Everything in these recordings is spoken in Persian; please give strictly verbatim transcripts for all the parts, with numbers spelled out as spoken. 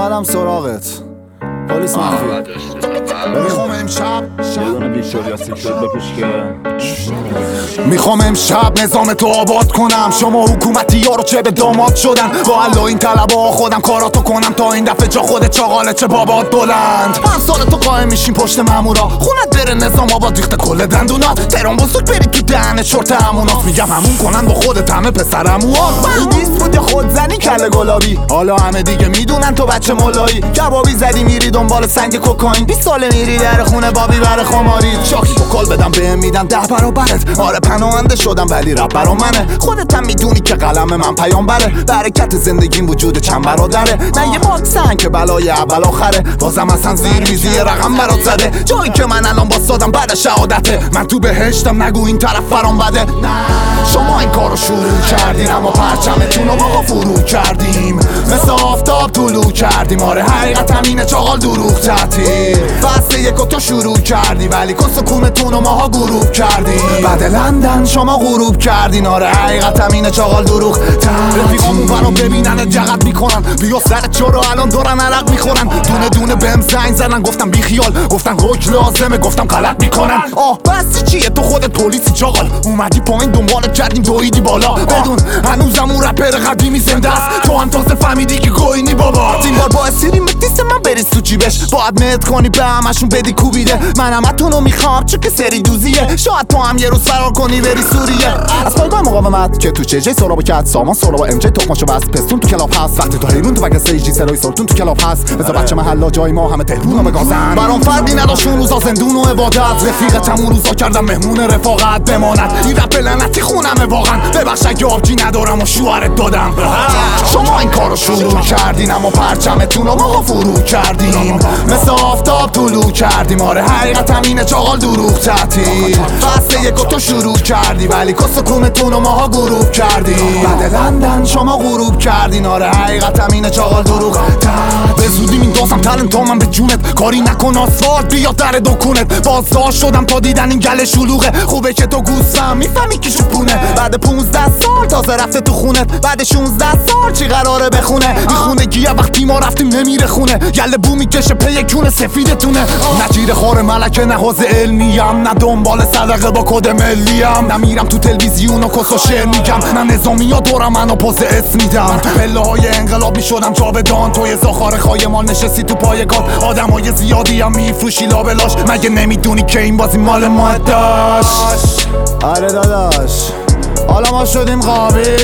اومدم سراغت پلیس مخفی. میخوام امشب یادونه ویکتوریا سیکرت بپوش که میخوام امشب نظام تو آباد کنم. شما حکومتی ها رو چه به داماد شدن، با الله این طلبا خودم کاراتو کنم تا این دفعه جا خود چاقاله چه بابات بلند. هم سال تو قایم میشیم پشت مامورا، خونت بره نظام آباد ریخته کل دندونا. تهران بزرگ بری تو دهن چرت همونات، میگم همون کنن با خودت همه پسرموها. من نیست بود یا خودزنی کله گلابی، حالا همه دیگه میدونن تو بچه مولایی. کبابی زدی میری دنبال سنگ کوکائین، بیست ساله میری در خونه بابی بر خماری. شاکی با کال بدم بهم میدم ده برابرت. آره پناهنده شدم ولی رپ برا منه، خودت هم میدونی که قلم من پیامبره. برکت زندگیم وجود چند برادره، نه یه باکسن که بلای اول آخره. بازم اصلا زیر میزی یه رقم برات زده، جایی که من الان باستادم بعد شهادته. من تو بهشتم نگو این طرف فرام بده. نه شما این کارو شروع کردین، اما پرچمتون رو ما فرو کردیم. مثل آفتاب طلوع کردیم. آره حقیقت همینه چاقال دروغ تعطیل. فصل یکو تو شروع کردی ولی کس کونتون رو ماها غروب کردیم. بعد لندن شما غروب کردین. آره حقیقت همینه چاقال دروغ تعطیل. رفیقامون برام ببینن جغت میکنن، بیا سرت چرا الان دارن عرق میخورن. دونه دونه بهم زنگ زدن گفتم بی خیال، گفتن حکم لازمه گفتم غلط میکنن. آه بس چیه تو خودت پلیسی چاقال، اومدی پایین دنبالت کردیم دویدی بالا. بدون هنوزم اون رپر قدیمی زنده است، تو هم تازه فهمیدی که گوینی بابا. این بار با اسیری متیست من بریز تو جیبش، باید مهد کنی به همشون بدی کوبیده. من همتونو میخوام چون که سری دوزیه، شاید تو هم یه روز فرار کنی بری سوریه. از پایگاه مقاومت که تو چجه سرابو کرد سامان سرابو ام جی تخماشو بس پستون تو کلاب هست. وقتی تو حیرون تو بگه سیجی سرای سلطون تو کلاب هست. بذار بچه محلا جای ما همه تهرون هم گازن. برام فردی نداشت اون روزا زندون و عبادت، رفیقتم اون روزا کردم مهمون رفاقت بماند. این رپ لعنتی خونمه واقعا، ببخش اگه آبجی ندارم و شوهرت دادم. شما این کارو شروع کردین اما پرچمتون رو ما فرو کردیم. مثل آفتاب طلوع کردیم. آره حقیقت همینه چاقال دروغ تعطیل. فصل یکو تو شروع کردی ولی کس کونتون رو ماها غروب کردیم. بعد لندن شما غروب کردین. آره حقیقت همینه چاقال دروغ تعطیل. به زودی میندازم تلنت تا من به جونت، کاری نکن آسفالت بیا در دکونت. بازداشت شدم تا دیدن این گل شلوغه، خوبه که تو گوستم میفهمی کی شپونه. بعد پونزده سال تازه رفته تو خونت، بعد شونزده سال چی قراره بخونه. این خونگیه وقتی ما رفتیم نمیره خونه، گله بو میکشه پی کونه سفیدتونه. نجیر خور ملکه نه حوزه علمیم، نه دنبال صدقه با کد ملیم. نمیرم تو تلویزیون و کس و شعر میگم، نه نظامی ها دورم منو پوز اس میدم. تو پله های انقلاب میشدم جاودان، توی زاخار خایمان نشستی تو پایگاه. آدم های زیادی هم میفروشی لابلاش، مگه نمیدونی که این بازی مال ما داشت. آره داداش حالا ما شدیم قابل،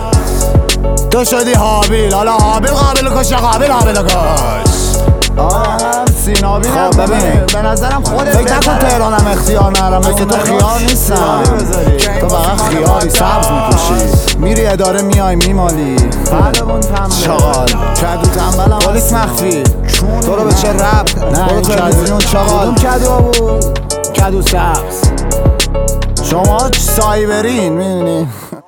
تو شدی حابیل. حالا حابیل قابل کشه قابل حابیل کش. آره سینابی خب ببین به نظرم خودت فکر نکن تهرانم اختیار نرم، مثل تو خیار نیستم. تو فقط خیاری سبز میپوشی، میری اداره میای میمالی. چاقال کدو تنبلم پلیس مخفی، تو رو به چه رب نه برو تلویزیون چاقال. کدو بود کدو سبز، شما سایبرین میدونی.